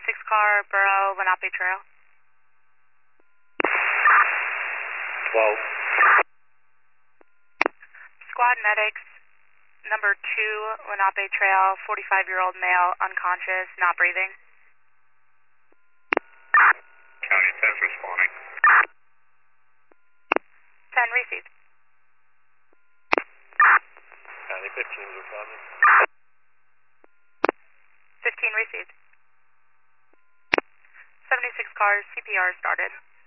car, Borough, Lenape Trail. 12. Squad medics, number 2, Lenape Trail, 45-year-old male, unconscious, not breathing. County 10's responding. 10 received. County 15's responding. 15 received. 76 cars, CPR started.